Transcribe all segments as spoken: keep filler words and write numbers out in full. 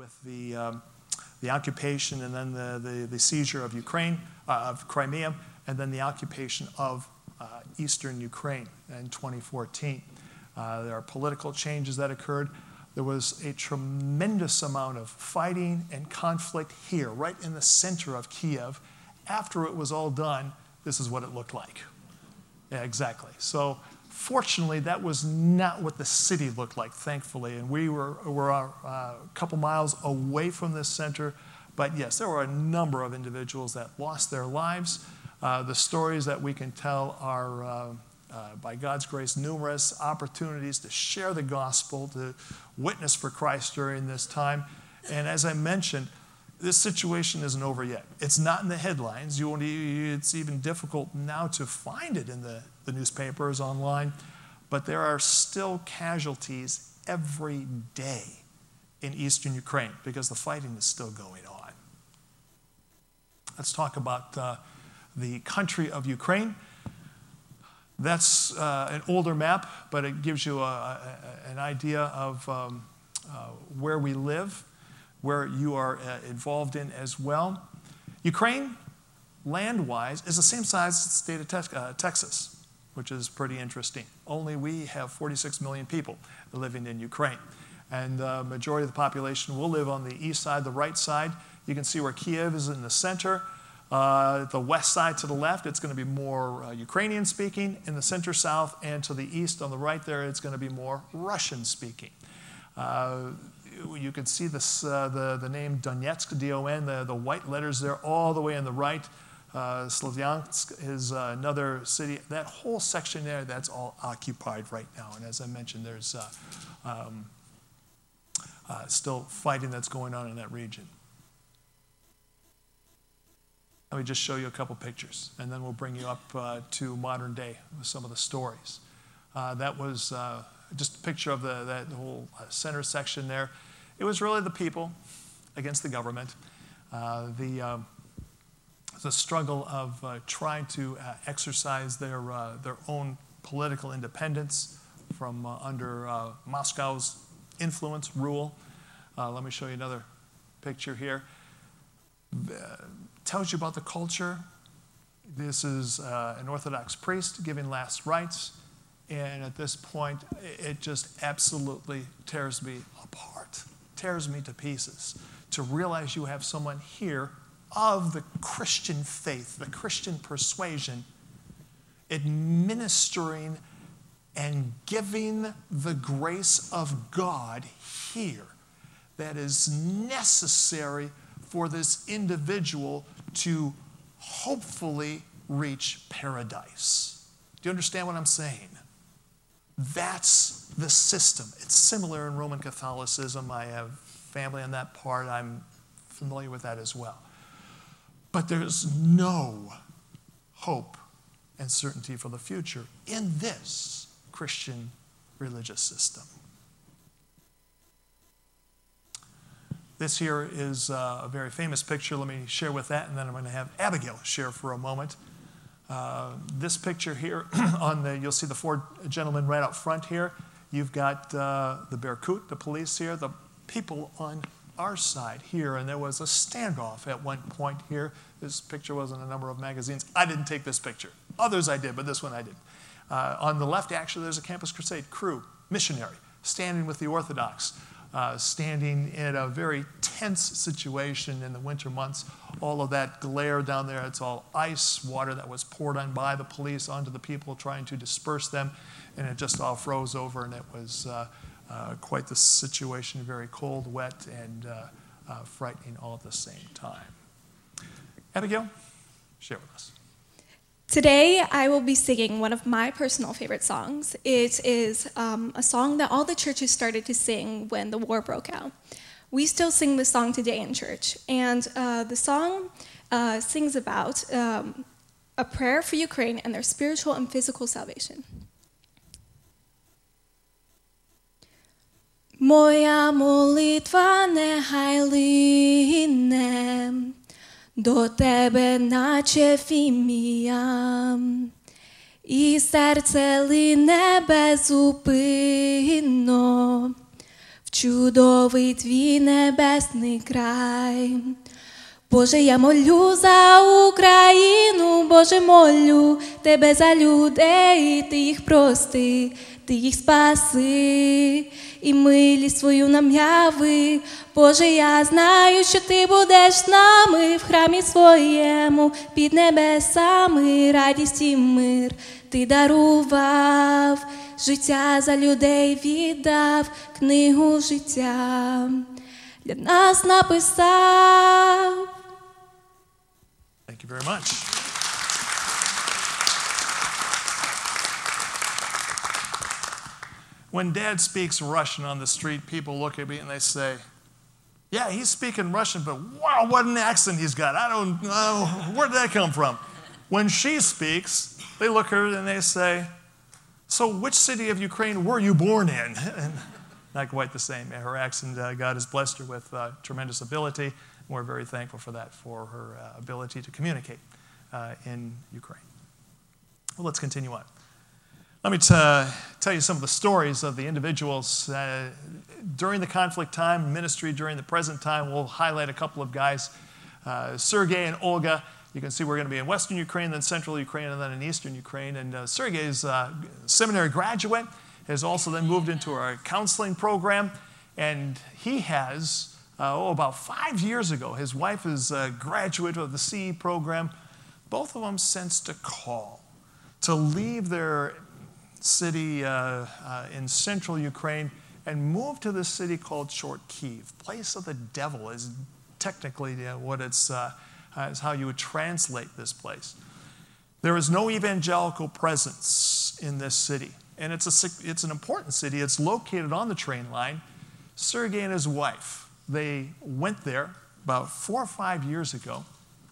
with the, um, the occupation and then the, the, the seizure of Ukraine, uh, of Crimea, and then the occupation of uh, eastern Ukraine in twenty fourteen. Uh, there are political changes that occurred. There was a tremendous amount of fighting and conflict here, right in the center of Kiev. After it was all done, this is what it looked like. Yeah, exactly. So fortunately, that was not what the city looked like, thankfully. And we were, were uh, a couple miles away from this center. But yes, there were a number of individuals that lost their lives. Uh, the stories that we can tell are, uh, uh, by God's grace, numerous opportunities to share the gospel, to witness for Christ during this time. And as I mentioned, this situation isn't over yet. It's not in the headlines. You won't, it's even difficult now to find it in the, the newspapers, online. But there are still casualties every day in eastern Ukraine because the fighting is still going on. Let's talk about uh, the country of Ukraine. That's uh, an older map, but it gives you a, a, an idea of um, uh, where we live, where you are uh, involved in as well. Ukraine, land-wise, is the same size as the state of te- uh, Texas, which is pretty interesting. Only we have forty-six million people living in Ukraine. And the uh, majority of the population will live on the east side, the right side. You can see where Kiev is in the center. Uh, the west side to the left, it's going to be more uh, Ukrainian-speaking. In the center-south and to the east on the right there, it's going to be more Russian-speaking. Uh, you can see this, uh, the, the name Donetsk, D O N, the, the white letters there all the way on the right. Uh, Slavyansk is uh, another city. That whole section there, that's all occupied right now. And as I mentioned, there's uh, um, uh, still fighting that's going on in that region. Let me just show you a couple pictures, and then we'll bring you up uh, to modern day with some of the stories. Uh, that was uh, just a picture of the, that whole uh, center section there. It was really the people against the government, uh, the, uh, the struggle of uh, trying to uh, exercise their, uh, their own political independence from uh, under uh, Moscow's influence, rule. Uh, let me show you another picture here. Uh, tells you about the culture. This is uh, an Orthodox priest giving last rites. And at this point, it just absolutely tears me apart, tears me to pieces, to realize you have someone here of the Christian faith, the Christian persuasion, administering and giving the grace of God here that is necessary for this individual to hopefully reach paradise. Do you understand what I'm saying? That's the system. It's similar in Roman Catholicism. I have family in that part. I'm familiar with that as well. But there's no hope and certainty for the future in this Christian religious system. This here is uh, a very famous picture. Let me share with that, and then I'm going to have Abigail share for a moment. Uh, this picture here, on the, you'll see the four gentlemen right out front here. You've got uh, the Berkut, the police here, the people on our side here, and there was a standoff at one point here. This picture was in a number of magazines. I didn't take this picture. Others I did, but this one I didn't. Uh, on the left, actually, there's a Campus Crusade crew, missionary, standing with the Orthodox. Uh, standing in a very tense situation in the winter months. All of that glare down there, it's all ice, water that was poured on by the police onto the people trying to disperse them, and it just all froze over, and it was uh, uh, quite the situation, very cold, wet, and uh, uh, frightening all at the same time. Abigail, share with us. Today, I will be singing one of my personal favorite songs. It is um, a song that all the churches started to sing when the war broke out. We still sing this song today in church. And uh, the song uh, sings about um, a prayer for Ukraine and their spiritual and physical salvation. Моя молитва нехай лине до тебе, наче фімія, і серце лине безупинно в чудовий твій небесний край. Боже, я молю за Україну, Боже, молю Тебе за людей, Ти їх прости, Ти їх спаси, і милість свою нам яви. Боже, я знаю, що Ти будеш з нами в храмі своєму, під небесами радість і мир Ти дарував, життя за людей віддав, книгу життя для нас написав. Thank you very much. When Dad speaks Russian on the street, people look at me and they say, yeah, he's speaking Russian, but wow, what an accent he's got. I don't know, where did that come from? When she speaks, they look at her and they say, so which city of Ukraine were you born in? And not quite the same. Her accent, uh, God has blessed her with uh, tremendous ability. We're very thankful for that, for her uh, ability to communicate uh, in Ukraine. Well, let's continue on. Let me t- tell you some of the stories of the individuals uh, during the conflict time, ministry during the present time. We'll highlight a couple of guys, uh, Sergei and Olga. You can see we're going to be in Western Ukraine, then Central Ukraine, and then in Eastern Ukraine. And uh, Sergei is a seminary graduate, has also then moved into our counseling program, and he has, uh, oh, about five years ago, his wife is a graduate of the C E program. Both of them sensed a call to leave their city uh, uh, in central Ukraine and move to this city called Chortkiv. Place of the devil is technically uh, what it's, uh, uh, is how you would translate this place. There is no evangelical presence in this city, and it's, a, it's an important city. It's located on the train line. Sergei and his wife, they went there about four or five years ago,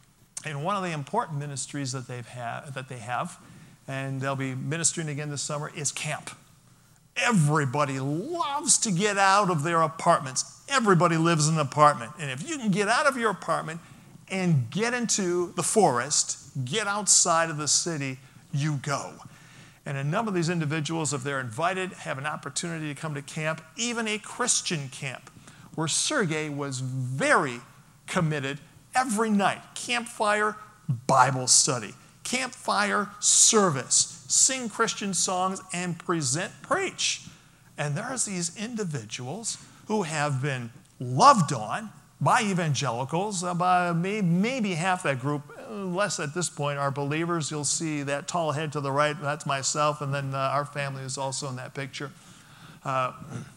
and one of the important ministries that, they've ha- that they have, and they'll be ministering again this summer, is camp. Everybody loves to get out of their apartments. Everybody lives in an apartment. And if you can get out of your apartment and get into the forest, get outside of the city, you go. And a number of these individuals, if they're invited, have an opportunity to come to camp, even a Christian camp, where Sergei was very committed every night. Campfire, Bible study. Campfire service, sing Christian songs, and present, preach. And there's these individuals who have been loved on by evangelicals. About maybe half that group, less at this point, are believers. You'll see that tall head to the right, that's myself, and then uh, our family is also in that picture. Uh,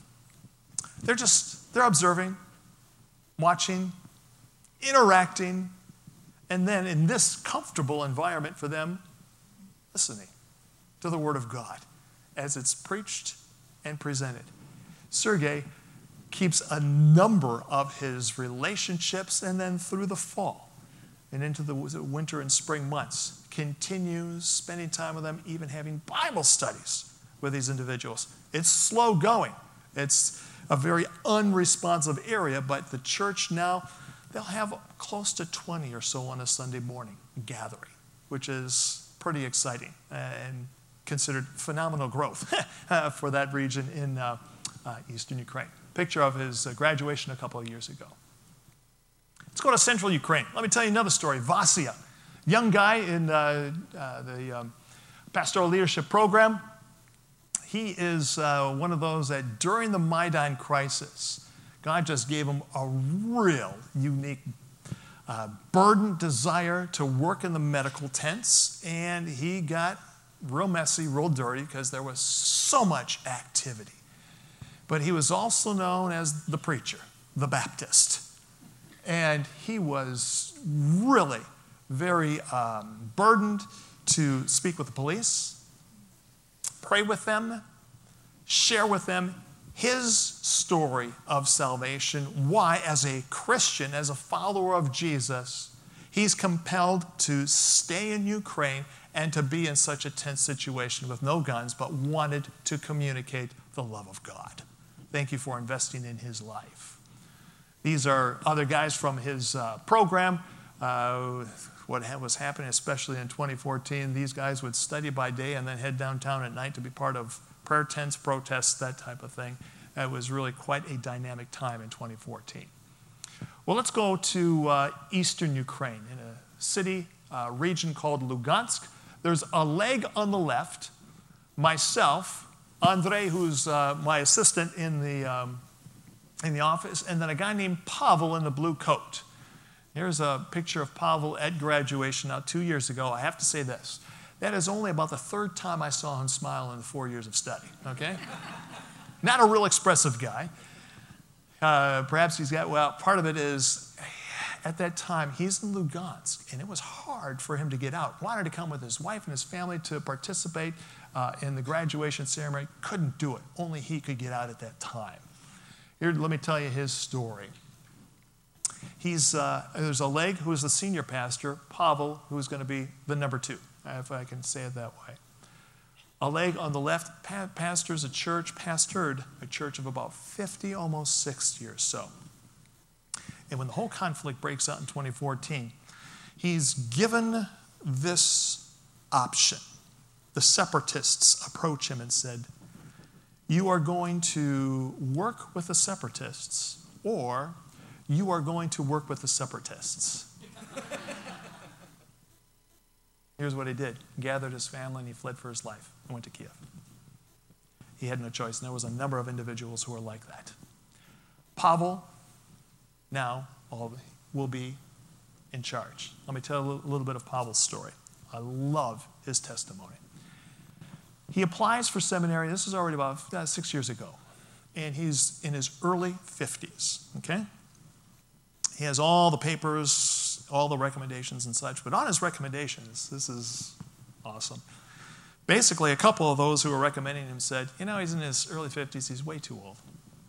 they're just, they're observing, watching, interacting, and then in this comfortable environment for them, listening to the Word of God as it's preached and presented. Sergei keeps a number of his relationships, and then through the fall and into the winter and spring months, continues spending time with them, even having Bible studies with these individuals. It's slow going. It's a very unresponsive area, but the church now, they'll have close to twenty or so on a Sunday morning gathering, which is pretty exciting and considered phenomenal growth for that region in uh, uh, Eastern Ukraine. Picture of his uh, graduation a couple of years ago. Let's go to Central Ukraine. Let me tell you another story. Vasya, young guy in uh, uh, the um, pastoral leadership program. He is uh, one of those that during the Maidan crisis, God just gave him a real unique uh, burden, desire to work in the medical tents, and he got real messy, real dirty, because there was so much activity. But he was also known as the preacher, the Baptist. And he was really very um, burdened to speak with the police, pray with them, share with them his story of salvation, why as a Christian, as a follower of Jesus, he's compelled to stay in Ukraine and to be in such a tense situation with no guns, but wanted to communicate the love of God. Thank you for investing in his life. These are other guys from his uh, program. Uh, what was happening, especially in twenty fourteen, these guys would study by day and then head downtown at night to be part of prayer tents, protests, that type of thing. It was really quite a dynamic time in twenty fourteen. Well, let's go to uh, eastern Ukraine, in a city, uh, region called Lugansk. There's Oleg on the left, myself, Andrei, who's uh, my assistant in the, um, in the office, and then a guy named Pavel in the blue coat. Here's a picture of Pavel at graduation now two years ago. I have to say this. That is only about the third time I saw him smile in the four years of study, okay? Not a real expressive guy. Uh, perhaps he's got, well, part of it is, at that time, he's in Lugansk, and it was hard for him to get out. Wanted to come with his wife and his family to participate uh, in the graduation ceremony. Couldn't do it. Only he could get out at that time. Here, let me tell you his story. He's, uh, there's Oleg, who is the senior pastor, Pavel, who is going to be the number two, if I can say it that way. Oleg on the left pa- pastors a church, pastored a church of about fifty, almost sixty or so. And when the whole conflict breaks out in twenty fourteen, he's given this option. The separatists approach him and said, you are going to work with the separatists, or you are going to work with the separatists. Here's what he did. He gathered his family and he fled for his life and went to Kiev. He had no choice, and there was a number of individuals who were like that. Pavel now will be in charge. Let me tell you a little bit of Pavel's story. I love his testimony. He applies for seminary. This is already about uh, six years ago, and he's in his early fifties, okay? He has all the papers, all the recommendations and such, but on his recommendations, this is awesome. Basically, a couple of those who were recommending him said, you know, he's in his early fifties, he's way too old.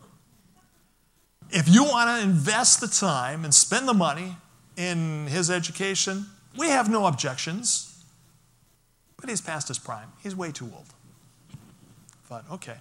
If you want to invest the time and spend the money in his education, we have no objections, but he's past his prime. He's way too old. I thought, okay.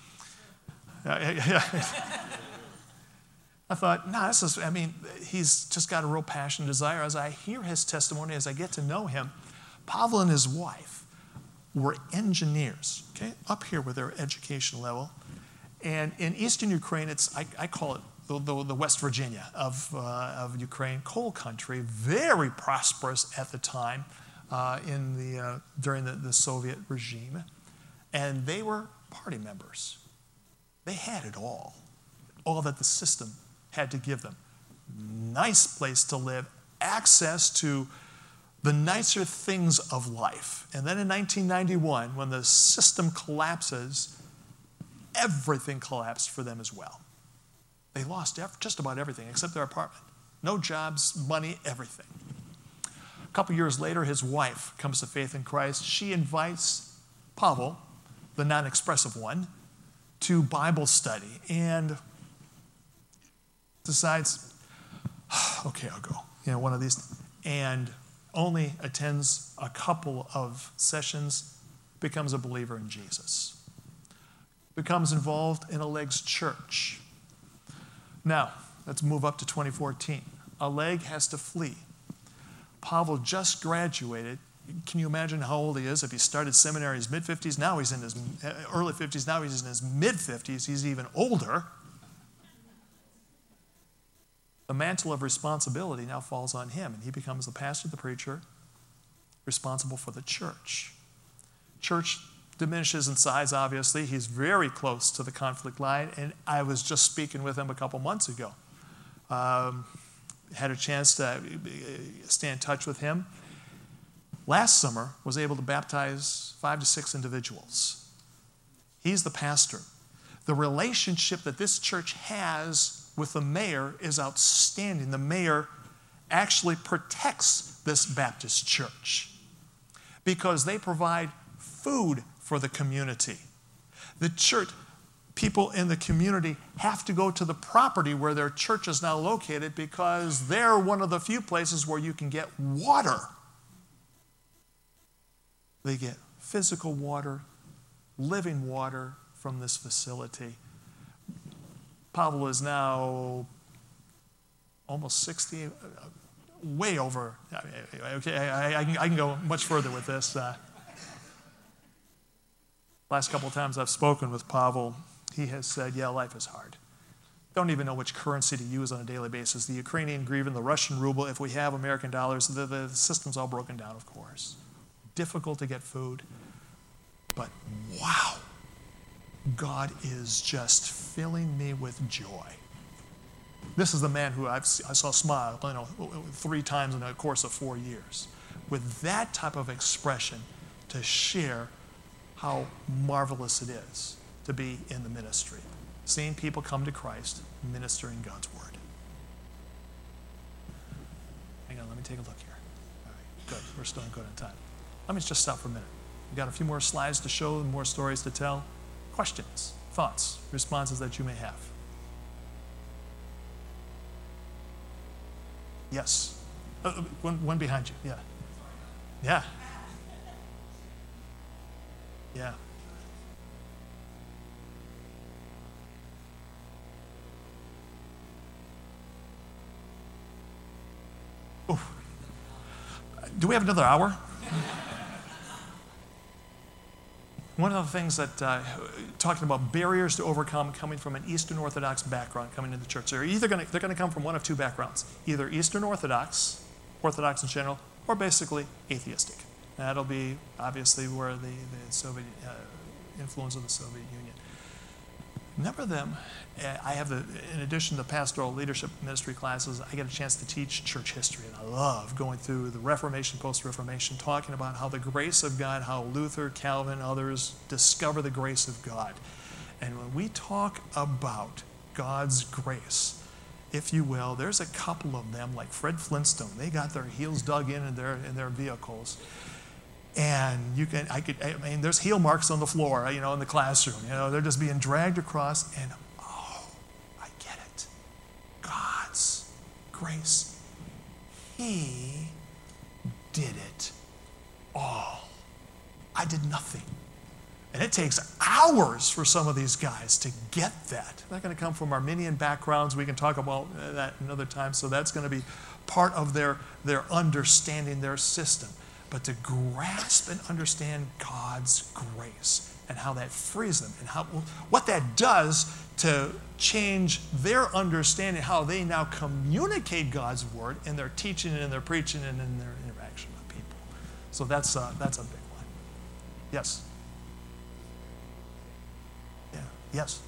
I thought, no, this is, I mean, he's just got a real passion and desire. As I hear his testimony, as I get to know him, Pavel and his wife were engineers, okay, up here with their education level. And in eastern Ukraine, it's, I, I call it the, the, the West Virginia of, uh, of Ukraine, coal country, very prosperous at the time uh, in the, uh, during the, the Soviet regime. And they were party members. They had it all, all that the system had to give them. Nice place to live, access to the nicer things of life. And then in nineteen ninety-one, when the system collapses, everything collapsed for them as well. They lost just about everything except their apartment. No jobs, money, everything. A couple years later, his wife comes to faith in Christ. She invites Pavel, the non-expressive one, to Bible study and decides, okay, I'll go. You know, one of these, and only attends a couple of sessions, becomes a believer in Jesus. Becomes involved in Oleg's church. Now, let's move up to twenty fourteen. Oleg has to flee. Pavel just graduated. Can you imagine how old he is? If he started seminary in his mid-fifties, now he's in his early fifties, now he's in his mid-fifties, he's even older. The mantle of responsibility now falls on him, and he becomes the pastor, the preacher, responsible for the church. Church diminishes in size, obviously. He's very close to the conflict line, and I was just speaking with him a couple months ago. Um, had a chance to stay in touch with him. Last summer, was able to baptize five to six individuals. He's the pastor. The relationship that this church has with the mayor is outstanding. The mayor actually protects this Baptist church because they provide food for the community. The church, people in the community have to go to the property where their church is now located because they're one of the few places where you can get water. They get physical water, living water from this facility. Pavel is now almost sixty, way over. Okay, I, I, can, I can go much further with this. Uh, last couple of times I've spoken with Pavel, he has said, yeah, life is hard. Don't even know which currency to use on a daily basis. The Ukrainian hryvnia, the Russian ruble, if we have American dollars, the, the system's all broken down, of course. Difficult to get food. But wow, God is just filling me with joy. This is the man who I've, I saw smile, you know, three times in the course of four years. With that type of expression to share how marvelous it is to be in the ministry. Seeing people come to Christ, ministering God's word. Hang on, let me take a look here. All right, good. We're still good on time. Let me just stop for a minute. We've got a few more slides to show, more stories to tell. Questions, thoughts, responses that you may have. Yes. Uh, one, one behind you. Yeah. Yeah. Yeah. Ooh. Do we have another hour? One of the things that, uh, talking about barriers to overcome coming from an Eastern Orthodox background coming into the church, they're either going to, they're going to come from one of two backgrounds, either Eastern Orthodox, Orthodox in general, or basically atheistic. That'll be obviously where the, the Soviet uh, influence of the Soviet Union. A number of them, I have, the, in addition to pastoral leadership ministry classes, I get a chance to teach church history, and I love going through the Reformation, post-Reformation, talking about how the grace of God, how Luther, Calvin, others discover the grace of God. And when we talk about God's grace, if you will, there's a couple of them, like Fred Flintstone. They got their heels dug in in their, in their vehicles. And you can, I could, I mean, there's heel marks on the floor, you know, in the classroom. You know, they're just being dragged across, and oh, I get it. God's grace. He did it all. I did nothing. And it takes hours for some of these guys to get that. They're not going to come from Armenian backgrounds. We can talk about that another time. So that's going to be part of their, their understanding their system. But to grasp and understand God's grace and how that frees them and how what that does to change their understanding, how they now communicate God's word in their teaching and in their preaching and in their interaction with people. So that's uh, that's a big one. Yes. Yeah. Yes.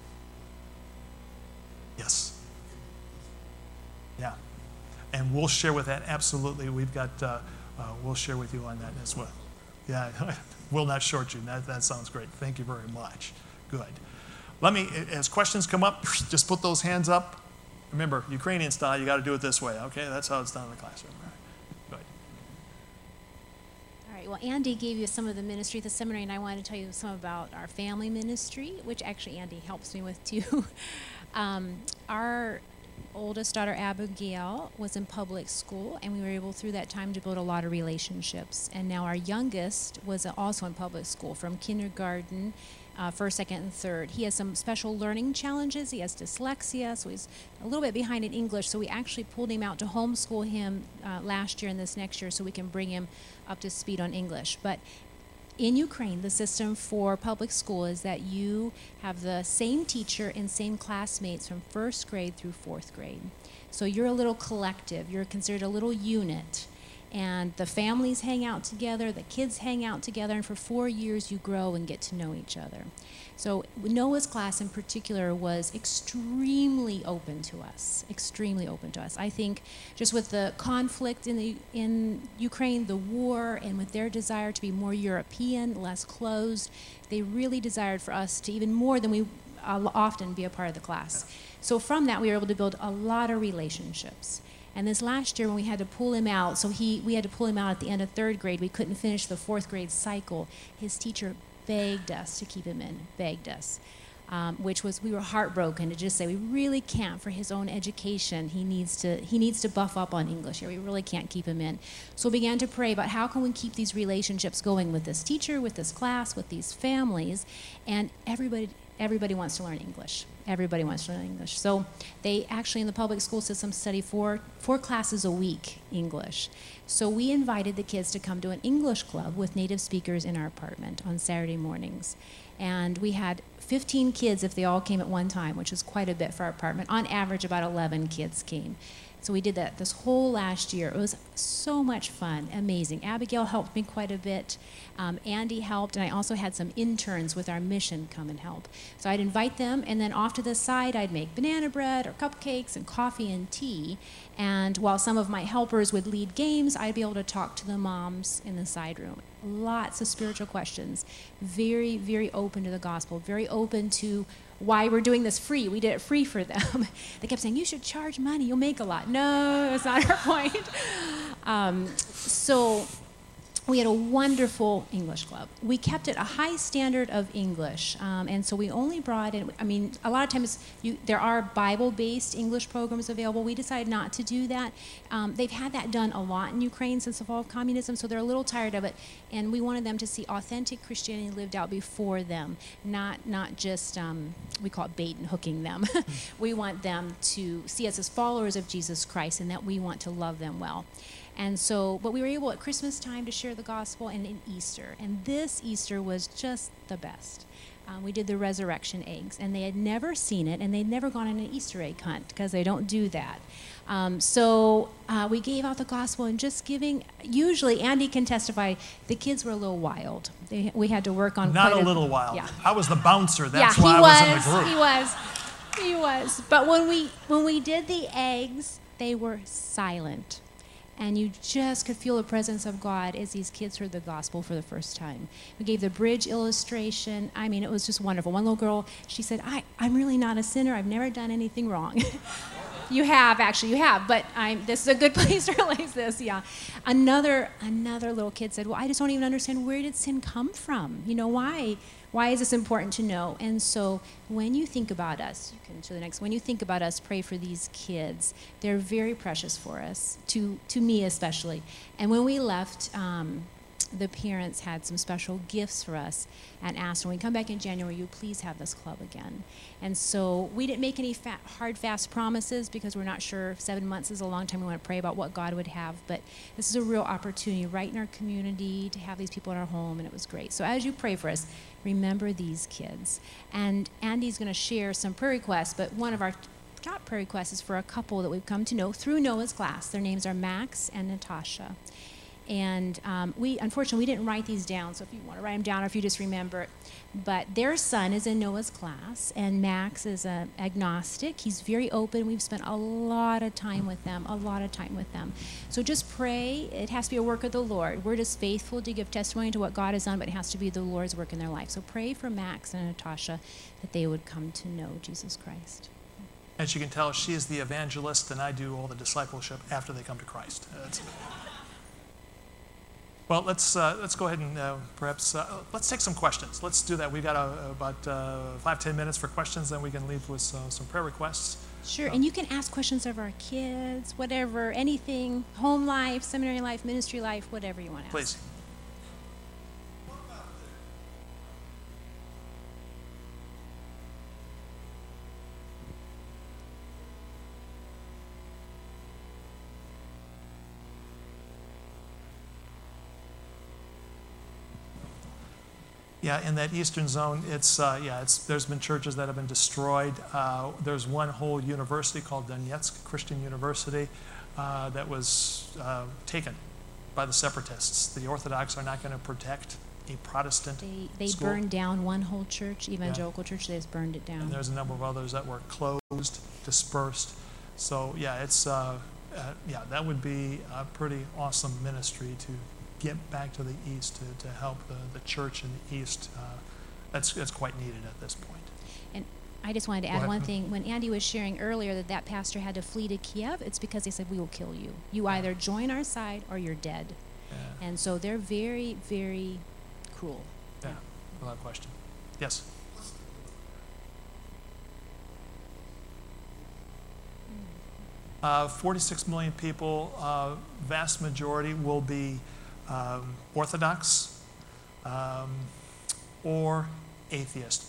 Yes. Yeah. And we'll share with that. Absolutely. We've got. Uh, Uh, we'll share with you on that as well. Yeah, we'll not short you. That, that sounds great. Thank you very much. Good. Let me, as questions come up, just put those hands up. Remember, Ukrainian style, you got to do it this way, okay? That's how it's done in the classroom. All right. Good. All right, well, Andy gave you some of the ministry at the seminary, and I wanted to tell you some about our family ministry, which actually Andy helps me with too. um, our oldest daughter, Abigail, was in public school, and we were able through that time to build a lot of relationships. And now our youngest was also in public school from kindergarten, uh, first, second, and third. He has some special learning challenges. He has dyslexia, so he's a little bit behind in English. So we actually pulled him out to homeschool him uh, last year and this next year so we can bring him up to speed on English. But in Ukraine, the system for public school is that you have the same teacher and same classmates from first grade through fourth grade. So you're a little collective. You're considered a little unit. And the families hang out together, the kids hang out together, and for four years you grow and get to know each other. So Noah's class in particular was extremely open to us, extremely open to us. I think just with the conflict in the in Ukraine, the war, and with their desire to be more European, less closed, they really desired for us to even more than we uh, often be a part of the class. So from that, we were able to build a lot of relationships. And this last year when we had to pull him out, so he we had to pull him out at the end of third grade, we couldn't finish the fourth grade cycle. His teacher begged us to keep him in, begged us, um, which was, we were heartbroken to just say, we really can't, for his own education, he needs to he needs to buff up on English here, we really can't keep him in. So we began to pray about how can we keep these relationships going with this teacher, with this class, with these families, and everybody everybody wants to learn English. Everybody wants to learn English. So they actually in the public school system study four, four classes a week English. So we invited the kids to come to an English club with native speakers in our apartment on Saturday mornings. And we had fifteen kids if they all came at one time, which is quite a bit for our apartment. On average, about eleven kids came. So we did that this whole last year. It was so much fun, amazing. Abigail helped me quite a bit. Um, Andy helped, and I also had some interns with our mission come and help. So I'd invite them, and then off to the side, I'd make banana bread or cupcakes and coffee and tea. And while some of my helpers would lead games, I'd be able to talk to the moms in the side room. Lots of spiritual questions. Very, very open to the gospel. Very open to why we're doing this free. We did it free for them. They kept saying, you should charge money, you'll make a lot. No, that's not our point. Um, so we had a wonderful English club. We kept it a high standard of English, um, and so we only brought in, I mean, a lot of times you, there are Bible-based English programs available. We decided not to do that. Um, they've had that done a lot in Ukraine since the fall of communism, so they're a little tired of it, and we wanted them to see authentic Christianity lived out before them, not, not just, um, we call it bait and hooking them. We want them to see us as followers of Jesus Christ and that we want to love them well. And so, but we were able at Christmas time to share the gospel and in Easter. And this Easter was just the best. Um, we did the resurrection eggs, and they had never seen it, and they'd never gone on an Easter egg hunt because they don't do that. Um, so uh, we gave out the gospel and just giving, usually, Andy can testify, the kids were a little wild. They, we had to work on Not quite a little wild. Yeah. I was the bouncer. That's yeah, why I he was, was, in the group. he was. He was. But when we when we did the eggs, they were silent. And you just could feel the presence of God as these kids heard the gospel for the first time. We gave the bridge illustration. I mean, it was just wonderful. One little girl, she said, I, I'm really not a sinner. I've never done anything wrong. You have, actually, you have. But I'm, this is a good place to realize this, yeah. Another, another little kid said, well, I just don't even understand, where did sin come from? You know, why? Why is this important to know? And so when you think about us, you can to the next, when you think about us, pray for these kids. They're very precious for us, to, to me especially. And when we left, um, the parents had some special gifts for us and asked, when we come back in January, will you please have this club again? And so we didn't make any fat, hard, fast promises because we're not sure. Seven months is a long time. We want to pray about what God would have. But this is a real opportunity right in our community to have these people in our home, and it was great. So as you pray for us, remember these kids. And Andy's going to share some prayer requests, but one of our top prayer requests is for a couple that we've come to know through Noah's class. Their names are Max and Natasha. And um, we, unfortunately, we didn't write these down, so if you want to write them down or if you just remember it. But their son is in Noah's class, and Max is an agnostic. He's very open. We've spent a lot of time with them, a lot of time with them. So just pray. It has to be a work of the Lord. We're just faithful to give testimony to what God has done, but it has to be the Lord's work in their life. So pray for Max and Natasha that they would come to know Jesus Christ. As you can tell, she is the evangelist, and I do all the discipleship after they come to Christ. That's Well, let's uh, let's go ahead and uh, perhaps uh, let's take some questions. Let's do that. We've got uh, about uh, five, ten minutes for questions, then we can leave with uh, some prayer requests. Sure, and you can ask questions of our kids, whatever, anything, home life, seminary life, ministry life, whatever you want to ask. Please. Yeah, in that eastern zone, it's uh, yeah, it's there's been churches that have been destroyed. Uh, there's one whole university called Donetsk Christian University uh, that was uh, taken by the separatists. The Orthodox are not going to protect a Protestant They they school. burned down one whole church, evangelical church. They just burned it down. And there's a number of others that were closed, dispersed. So yeah, it's uh, uh, yeah, that would be a pretty awesome ministry to get back to the east to, to help the, the church in the east. Uh, that's that's quite needed at this point. And I just wanted to Go add ahead. one thing. When Andy was sharing earlier that that pastor had to flee to Kiev, it's because they said, we will kill you. You either join our side or you're dead. Yeah, And so they're very, very cruel. yeah, without question. Yes. Uh, forty-six million people, uh, vast majority will be um, Orthodox um, or atheist, but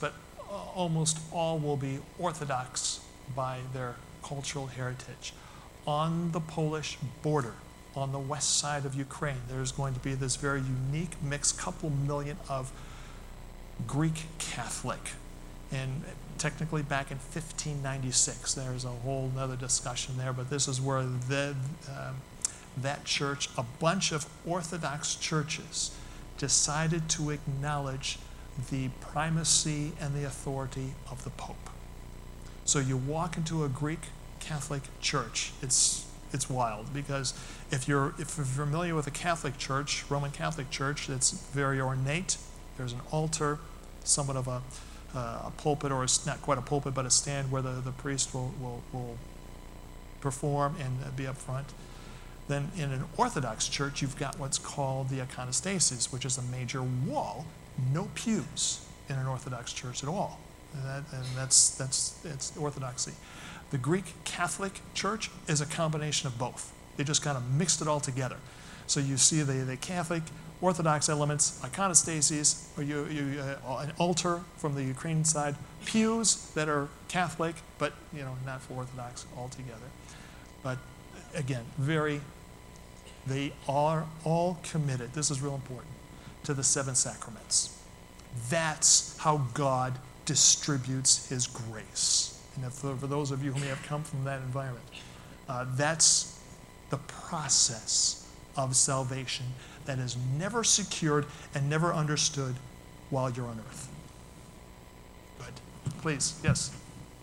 almost all will be Orthodox by their cultural heritage. On the Polish border, on the west side of Ukraine, there's going to be this very unique mix, couple million of Greek Catholic. And technically back in fifteen ninety-six, there's a whole other discussion there, but this is where the, um, that church, a bunch of Orthodox churches, decided to acknowledge the primacy and the authority of the Pope. So you walk into a Greek Catholic church, it's it's wild, because if you're if you're familiar with a Catholic church, Roman Catholic church, it's very ornate. There's an altar, somewhat of a, uh, a pulpit, or a, not quite a pulpit, but a stand where the, the priest will, will, will perform and be up front. Then in an Orthodox church, you've got what's called the iconostasis, which is a major wall, no pews in an Orthodox church at all. And, that, and that's, that's, that's orthodoxy. The Greek Catholic Church is a combination of both. They just kind of mixed it all together. So you see the, the Catholic, Orthodox elements, iconostases, or you, you, uh, an altar from the Ukrainian side, pews that are Catholic, but you know, not for Orthodox altogether. But again, very, they are all committed, this is real important, to the seven sacraments. That's how God distributes his grace. And if, for those of you who may have come from that environment, uh, that's the process of salvation that is never secured and never understood while you're on earth. Good. Please, yes.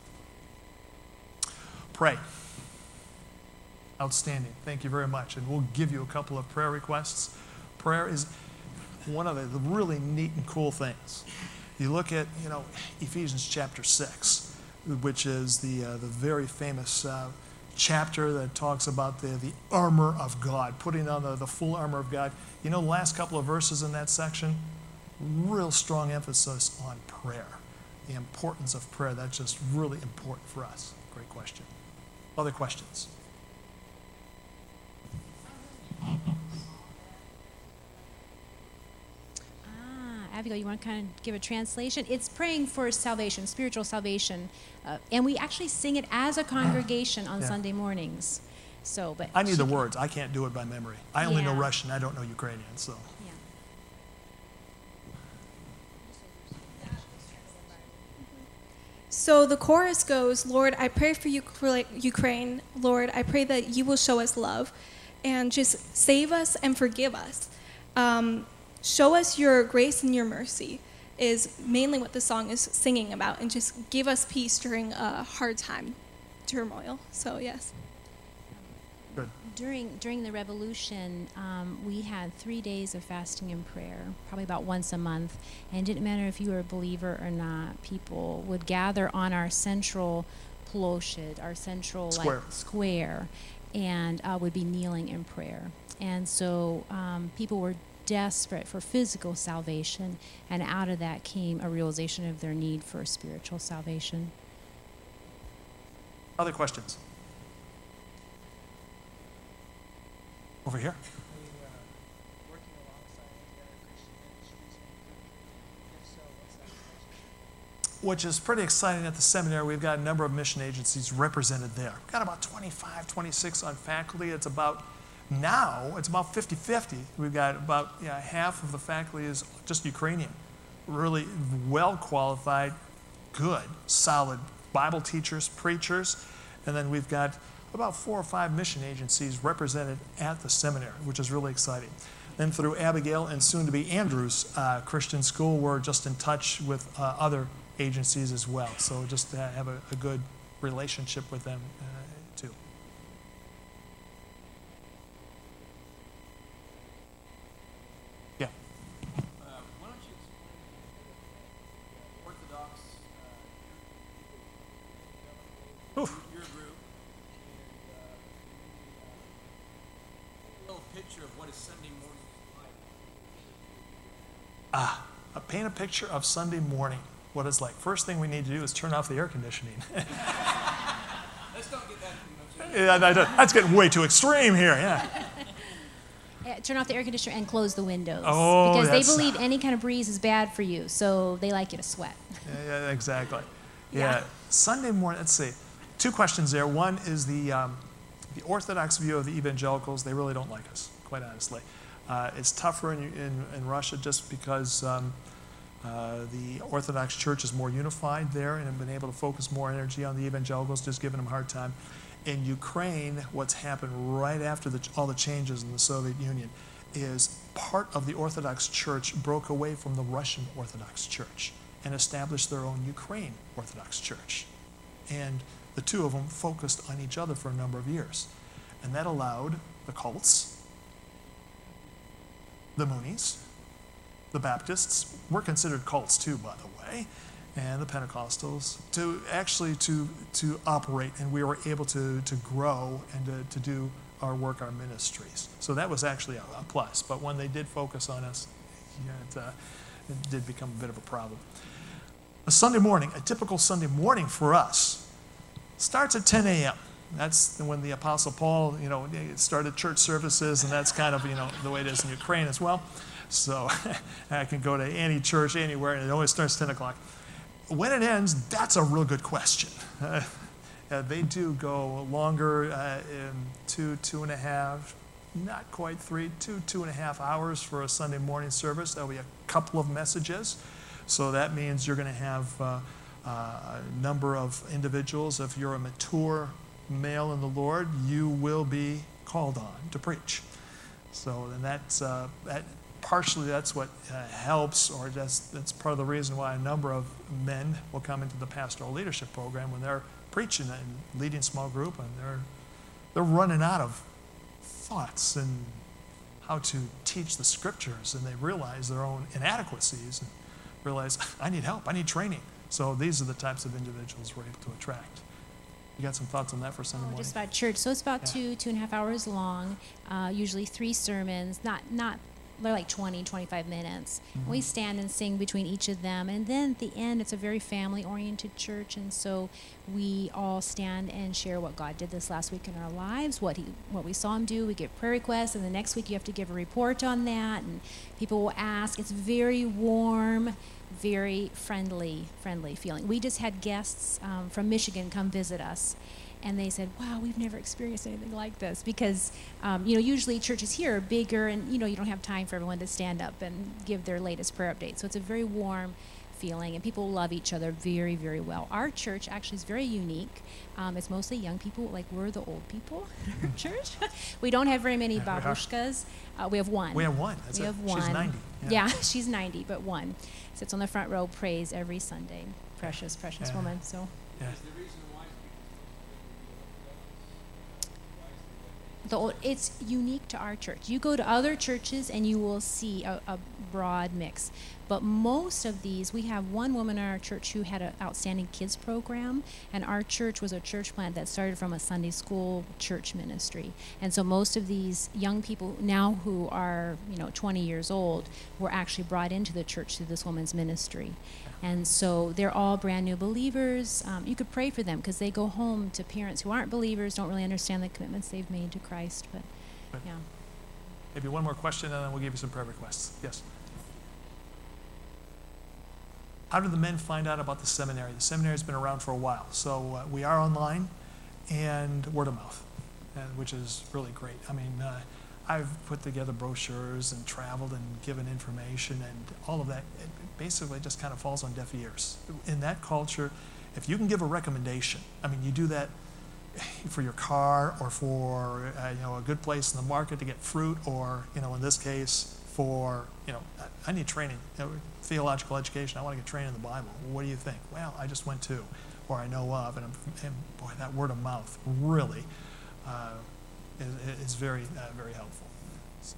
Pray. Outstanding. Thank you very much. And we'll give you a couple of prayer requests. Prayer is one of the really neat and cool things. You look at, you know, Ephesians chapter six, which is the uh, the very famous uh, chapter that talks about the, the armor of God, putting on the, the full armor of God. You know, the last couple of verses in that section, real strong emphasis on prayer, the importance of prayer. That's just really important for us. Great question. Other questions? Abigail, you want to kind of give a translation? It's praying for salvation, spiritual salvation. Uh, and we actually sing it as a congregation on Yeah. Sunday mornings. So, but I need she the can- words. I can't do it by memory. I only know Yeah. Russian. I don't know Ukrainian, so. Yeah. So the chorus goes, Lord, I pray for Ukra- Ukraine. Lord, I pray that you will show us love and just save us and forgive us. Um, show us your grace and your mercy is mainly what the song is singing about, and just give us peace during a hard time, turmoil. So yes. Good. During during the revolution, um, we had three days of fasting and prayer, probably about once a month. And it didn't matter if you were a believer or not. People would gather on our central ploshchad, our central Square. like square, and uh, would be kneeling in prayer. And so um, people were desperate for physical salvation, and out of that came a realization of their need for spiritual salvation. Other questions? Over here. Which is pretty exciting at the seminary. We've got a number of mission agencies represented there. We've got about twenty-five, twenty-six on faculty. It's about, now, it's about fifty-fifty. We've got about yeah, half of the faculty is just Ukrainian. Really well qualified, good, solid Bible teachers, preachers. And then we've got about four or five mission agencies represented at the seminary, which is really exciting. Then through Abigail and soon to be Andrews uh, Christian School, we're just in touch with uh, other agencies as well. So just to have a, a good relationship with them uh, too. Yeah. Uh, why don't you explain Orthodox, uh, Oof. your group, and uh, a little picture of what a Sunday morning is like? Ah, uh, paint a picture of Sunday morning, what it's like. First thing we need to do is turn off the air conditioning. Let's don't get that too much. Yeah, that- that's getting way too extreme here, yeah. Uh, turn off the air conditioner and close the windows. Oh, because they that's- believe any kind of breeze is bad for you, so they like you to sweat. Yeah, yeah, exactly. Yeah. Yeah. Sunday morning, let's see. Two questions there. One is the, um, the Orthodox view of the evangelicals. They really don't like us, quite honestly. Uh, it's tougher in, in, in Russia just because um, uh, the Orthodox Church is more unified there and have been able to focus more energy on the evangelicals, just giving them a hard time. In Ukraine, what's happened right after the, all the changes in the Soviet Union is part of the Orthodox Church broke away from the Russian Orthodox Church and established their own Ukraine Orthodox Church. And the two of them focused on each other for a number of years. And that allowed the cults, the Moonies, the Baptists, were considered cults too, by the way, and the Pentecostals, to actually to, to operate, and we were able to, to grow and to, to do our work, our ministries. So that was actually a, a plus. But when they did focus on us, yeah, it, uh, it did become a bit of a problem. A Sunday morning, a typical Sunday morning for us, starts at ten a.m. That's when the Apostle Paul, you know, started church services, and that's kind of, you know, the way it is in Ukraine as well. So I can go to any church anywhere, and it always starts ten o'clock. When it ends, that's a real good question. Uh, uh, they do go longer, uh, in two, two and a half, not quite three, two, two and a half hours for a Sunday morning service. There'll be a couple of messages. So that means you're going to have uh, uh, a number of individuals. If you're a mature male in the Lord, you will be called on to preach. So then that's uh, that. Partially, that's what uh, helps, or that's, that's part of the reason why a number of men will come into the pastoral leadership program when they're preaching and leading small group, and they're they're running out of thoughts and how to teach the scriptures, and they realize their own inadequacies and realize, I need help, I need training. So these are the types of individuals we're able to attract. You got some thoughts on that for Sunday Oh, morning? just about church. So it's about Yeah. two, two and a half hours long, uh, usually three sermons, not, not, they're like twenty, twenty-five minutes. Mm-hmm. We stand and sing between each of them. And then at the end, it's a very family-oriented church. And so we all stand and share what God did this last week in our lives, what he, what we saw him do. We give prayer requests, and the next week you have to give a report on that. And people will ask. It's very warm, very friendly, friendly feeling. We just had guests um, from Michigan come visit us. And they said, wow, we've never experienced anything like this. Because, um, you know, usually churches here are bigger, and, you know, you don't have time for everyone to stand up and give their latest prayer update. So it's a very warm feeling, and people love each other very, very well. Our church actually is very unique. Um, it's mostly young people, like we're the old people in our church. We don't have very many Yeah, we are. babushkas. Uh, we have one. We have one. That's we it. have one. She's ninety. Yeah. she's ninety, but one. Sits on the front row, prays every Sunday. Precious, precious Yeah. woman. So. Yeah. Is the reason why is because The old, it's unique to our church. You go to other churches and you will see a, a broad mix. But most of these, we have one woman in our church who had an outstanding kids program, and our church was a church plant that started from a Sunday school church ministry. And so most of these young people now who are, you know, twenty years old were actually brought into the church through this woman's ministry. And so they're all brand new believers. Um, you could pray for them because they go home to parents who aren't believers, don't really understand the commitments they've made to Christ. But Right. yeah. Maybe one more question, and then we'll give you some prayer requests. Yes. How did the men find out about the seminary? The seminary's been around for a while, so uh, we are online and word of mouth, uh, which is really great. I mean, uh, I've put together brochures and traveled and given information, and all of that it basically just kind of falls on deaf ears. In that culture, if you can give a recommendation, I mean, you do that for your car or for uh, you know, a good place in the market to get fruit, or, you know, in this case, for, you know, I, I need training, you know, theological education. I want to get trained in the Bible. Well, what do you think? Well, I just went to, or I know of, and, I'm, and boy, that word of mouth really uh, is, is very, uh, very helpful. So.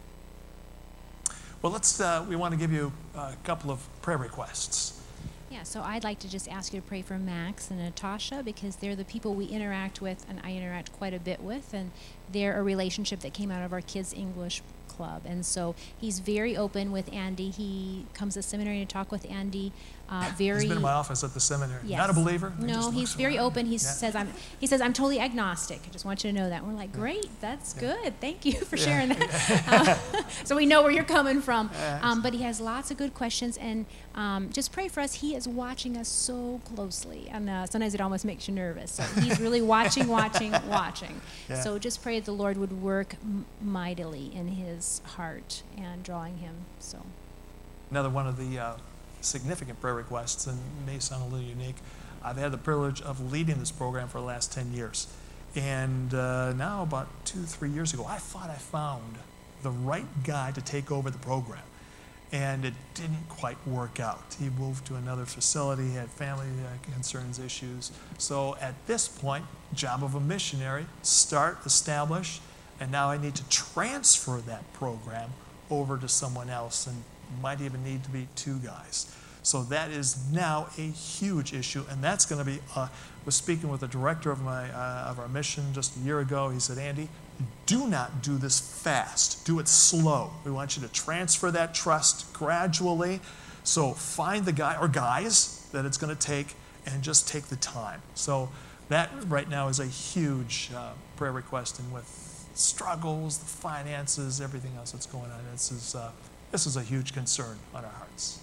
Well, let's. Uh, we want to give you a couple of prayer requests. Yeah, so I'd like to just ask you to pray for Max and Natasha, because they're the people we interact with, and I interact quite a bit with, and they're a relationship that came out of our kids' English club. And so he's very open with Andy. He comes to seminary to talk with Andy. Uh, very. He's been in my office at the seminary. Yes. Not a believer. He No, just he's looks very around. open. He Yeah. says, "I'm." He says, "I'm totally agnostic." I just want you to know that. And we're like, "Great, that's Yeah. good. Thank you for Yeah. sharing that." Uh, so we know where you're coming from. Yeah. Um, but he has lots of good questions, and um, just pray for us. He is watching us so closely, and uh, sometimes it almost makes you nervous. So he's really watching, watching, watching. Yeah. So just pray that the Lord would work m- mightily in his heart and drawing him. So. Another one of the uh, significant prayer requests, and may sound a little unique. I've had the privilege of leading this program for the last ten years. And uh, now, about two, three years ago, I thought I found the right guy to take over the program. And it didn't quite work out. He moved to another facility, had family uh, concerns, issues. So at this point, job of a missionary, start, establish, and now I need to transfer that program over to someone else, and might even need to be two guys. So that is now a huge issue, and that's going to be. Uh, was speaking with the director of my uh, of our mission just a year ago. He said, "Andy, do not do this fast. Do it slow. We want you to transfer that trust gradually. So find the guy or guys that it's going to take, and just take the time." So that right now is a huge uh, prayer request, and with struggles, the finances, everything else that's going on, this is uh, this is a huge concern on our hearts.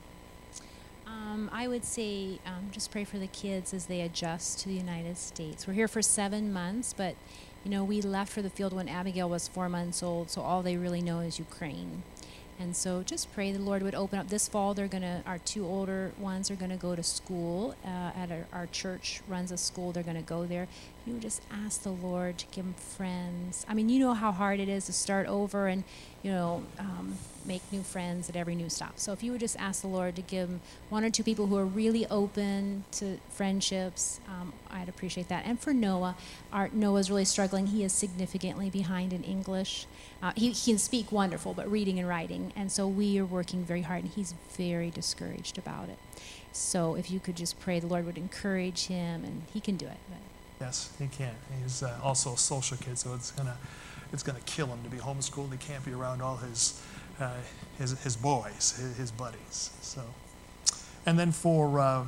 Um, I would say um, just pray for the kids as they adjust to the United States. We're here for seven months, but you know we left for the field when Abigail was four months old, so all they really know is Ukraine. And so just pray the Lord would open up. This fall, they're gonna. Our two older ones are gonna go to school. Uh, at our, our church runs a school. They're gonna go there. You would just ask the Lord to give them friends. I mean, you know how hard it is to start over and, you know, um, make new friends at every new stop. So if you would just ask the Lord to give them one or two people who are really open to friendships, um, I'd appreciate that. And for Noah, our Noah's really struggling. He is significantly behind in English. Uh, he, he can speak wonderful, but reading and writing. And so we are working very hard, and he's very discouraged about it. So if you could just pray the Lord would encourage him, and he can do it. But. Yes, he can. He's uh, also a social kid, so it's gonna it's gonna kill him to be homeschooled. He can't be around all his uh, his his boys, his, his buddies. So, and then for uh,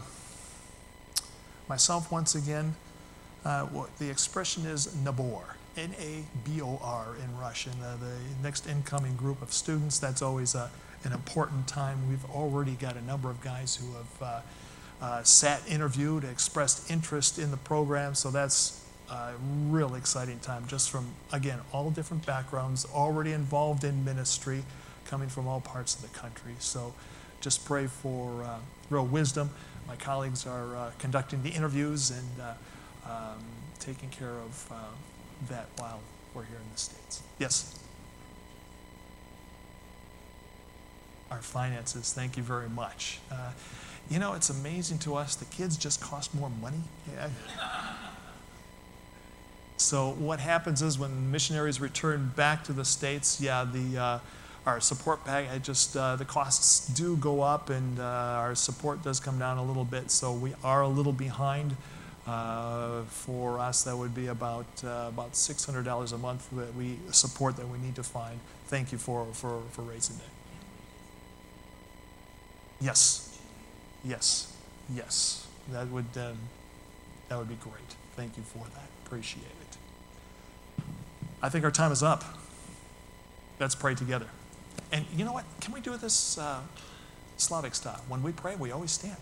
myself, once again, uh, what the expression is Nabor, N A B O R in Russian. Uh, the next incoming group of students. That's always a, an important time. We've already got a number of guys who have. Uh, Uh, sat, interviewed, expressed interest in the program, so that's a real exciting time, just from, again, all different backgrounds, already involved in ministry, coming from all parts of the country. So just pray for uh, real wisdom. My colleagues are uh, conducting the interviews and uh, um, taking care of uh, that while we're here in the States. Yes? Our finances, thank you very much. Uh, You know, it's amazing to us. The kids just cost more money. Yeah. So what happens is when missionaries return back to the States, yeah, the uh, our support package just uh, the costs do go up, and uh, our support does come down a little bit. So we are a little behind. Uh, for us, that would be about uh, about six hundred dollars a month that we support that we need to find. Thank you for for for raising that. Yes. Yes, yes, that would um, that would be great. Thank you for that. Appreciate it. I think our time is up. Let's pray together. And you know what? Can we do this uh, Slavic style? When we pray, we always stand.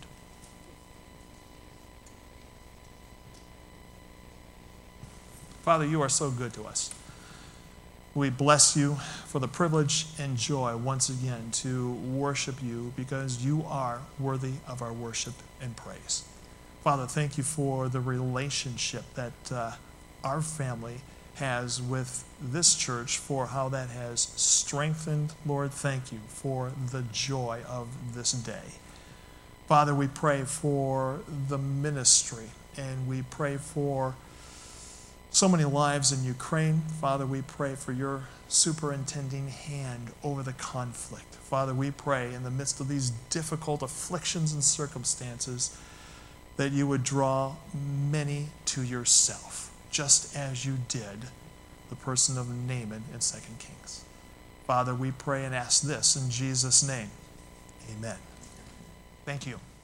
Father, you are so good to us. We bless you for the privilege and joy once again to worship you, because you are worthy of our worship and praise. Father, thank you for the relationship that uh, our family has with this church, for how that has strengthened. Lord, thank you for the joy of this day. Father, we pray for the ministry, and we pray for so many lives in Ukraine. Father, we pray for your superintending hand over the conflict. Father, we pray in the midst of these difficult afflictions and circumstances that you would draw many to yourself, just as you did the person of Naaman in Second Kings. Father, we pray and ask this in Jesus' name. Amen. Thank you.